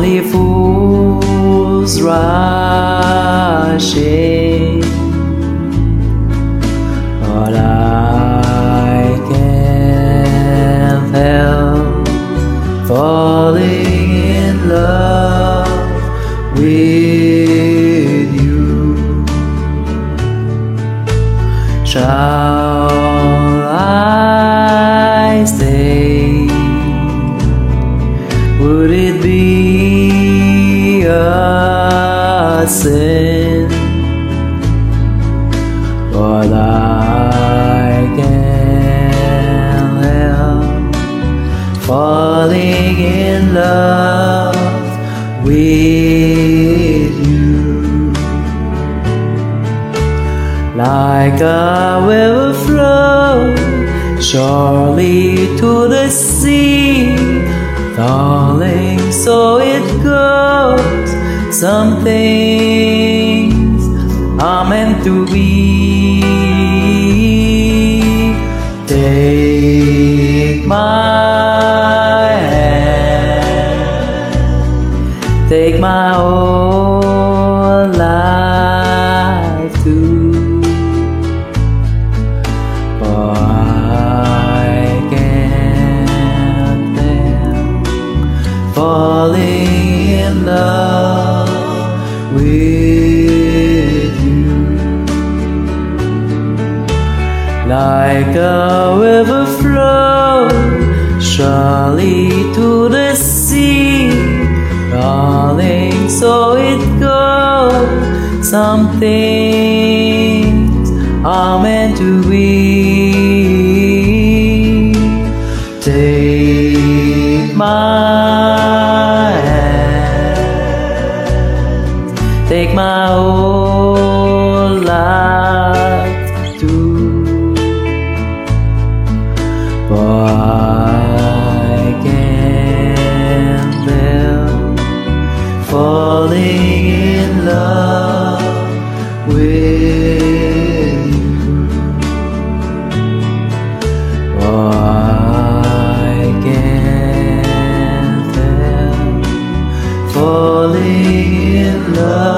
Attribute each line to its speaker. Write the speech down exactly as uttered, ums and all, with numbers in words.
Speaker 1: only fools rushing, but I can't help falling in love with you. Shall I stay? Would it be a sin? But I can't help falling in love with you. Like a river flows surely to the sea, darling, so it goes. Some things are meant to be. Take my hand, take my whole life too. For I can't help falling in love with you. Like a river flows surely to the sea, darling, so it goes. Some things are meant to be. Take my hand, take my whole life too. For I can't help falling in love with you. For I can't help falling in love